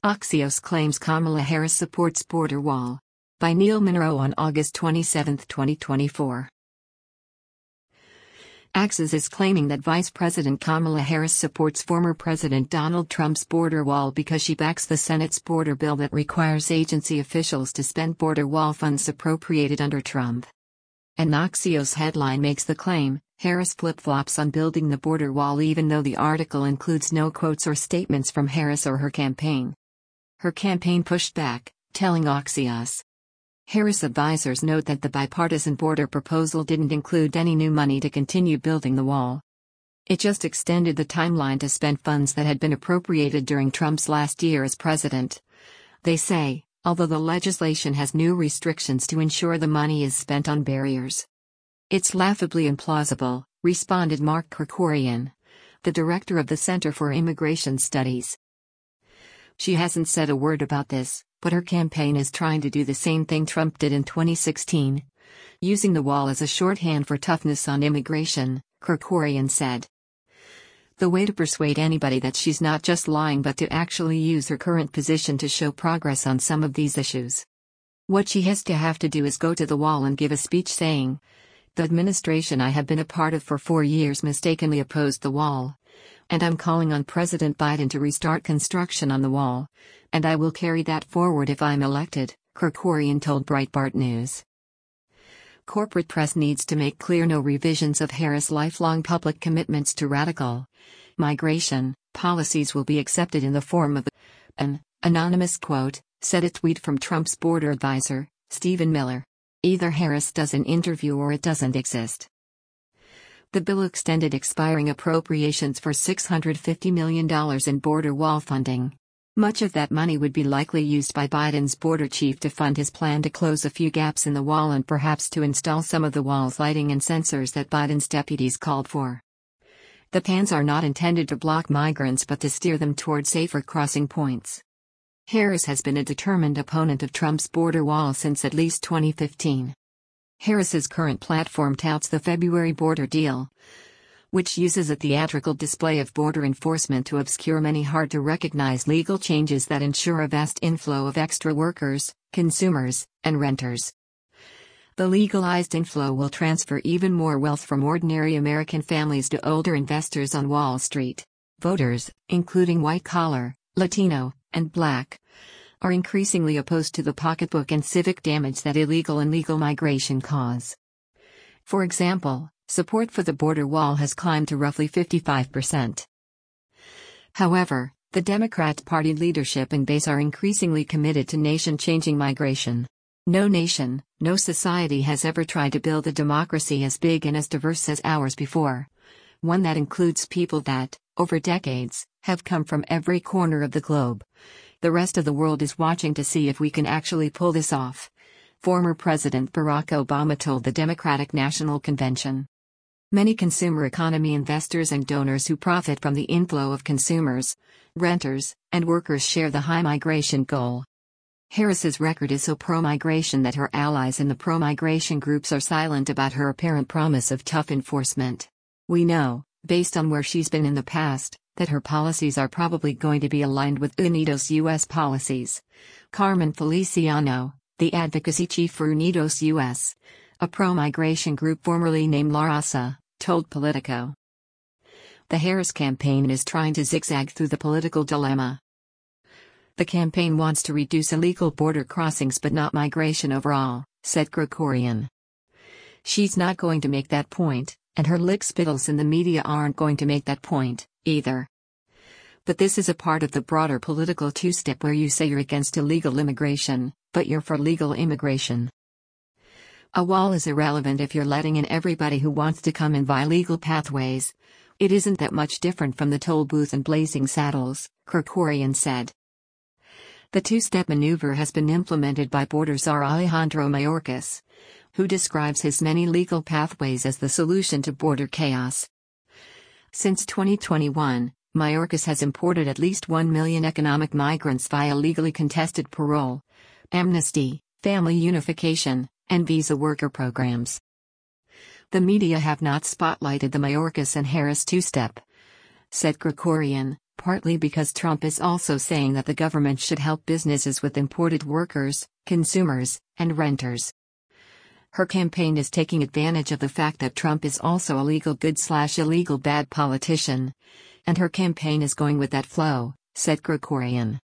Axios claims Kamala Harris supports border wall. By Neil Monroe on August 27, 2024. Axios is claiming that Vice President Kamala Harris supports former President Donald Trump's border wall because she backs the Senate's border bill that requires agency officials to spend border wall funds appropriated under Trump. An Axios headline makes the claim, Harris flip-flops on building the border wall even though the article includes no quotes or statements from Harris or her campaign. Her campaign pushed back, telling Axios. Harris advisors note that the bipartisan border proposal didn't include any new money to continue building the wall. It just extended the timeline to spend funds that had been appropriated during Trump's last year as president. They say, although the legislation has new restrictions to ensure the money is spent on barriers. It's laughably implausible, responded Mark Krikorian, the director of the Center for Immigration Studies. She hasn't said a word about this, but her campaign is trying to do the same thing Trump did in 2016. Using the wall as a shorthand for toughness on immigration, Krikorian said. The way to persuade anybody that she's not just lying but to actually use her current position to show progress on some of these issues. What she has to do is go to the wall and give a speech saying, the administration I have been a part of for 4 years mistakenly opposed the wall. And I'm calling on President Biden to restart construction on the wall. And I will carry that forward if I'm elected, Krikorian told Breitbart News. Corporate press needs to make clear no revisions of Harris' lifelong public commitments to radical migration policies will be accepted in the form of an anonymous quote, said a tweet from Trump's border advisor, Stephen Miller. Either Harris does an interview or it doesn't exist. The bill extended expiring appropriations for $650 million in border wall funding. Much of that money would be likely used by Biden's border chief to fund his plan to close a few gaps in the wall and perhaps to install some of the wall's lighting and sensors that Biden's deputies called for. The plans are not intended to block migrants but to steer them toward safer crossing points. Harris has been a determined opponent of Trump's border wall since at least 2015. Harris's current platform touts the February border deal, which uses a theatrical display of border enforcement to obscure many hard-to-recognize legal changes that ensure a vast inflow of extra workers, consumers, and renters. The legalized inflow will transfer even more wealth from ordinary American families to older investors on Wall Street. Voters, including white-collar, Latino, and Black, are increasingly opposed to the pocketbook and civic damage that illegal and legal migration cause. For example, support for the border wall has climbed to roughly 55%. However, the Democrat Party leadership and base are increasingly committed to nation-changing migration. No nation, no society has ever tried to build a democracy as big and as diverse as ours before. One that includes people that, over decades, have come from every corner of the globe. The rest of the world is watching to see if we can actually pull this off, former President Barack Obama told the Democratic National Convention. Many consumer economy investors and donors who profit from the inflow of consumers, renters, and workers share the high migration goal. Harris's record is so pro-migration that her allies in the pro-migration groups are silent about her apparent promise of tough enforcement. We know, based on where she's been in the past, that her policies are probably going to be aligned with Unidos US policies. Carmen Feliciano, the advocacy chief for Unidos US, a pro-migration group formerly named La Raza, told Politico. The Harris campaign is trying to zigzag through the political dilemma. The campaign wants to reduce illegal border crossings but not migration overall, said Krikorian. She's not going to make that point, and her lickspittles in the media aren't going to make that point, either. But this is a part of the broader political two-step where you say you're against illegal immigration, but you're for legal immigration. A wall is irrelevant if you're letting in everybody who wants to come in via legal pathways. It isn't that much different from the toll booth and blazing saddles, Krikorian said. The two-step maneuver has been implemented by border czar Alejandro Mayorkas, who describes his many legal pathways as the solution to border chaos. Since 2021, Mayorkas has imported at least 1 million economic migrants via legally contested parole, amnesty, family unification, and visa worker programs. The media have not spotlighted the Mayorkas and Harris two-step, said Krikorian, partly because Trump is also saying that the government should help businesses with imported workers, consumers, and renters. Her campaign is taking advantage of the fact that Trump is also a legal good/illegal bad politician. And her campaign is going with that flow, said Krikorian.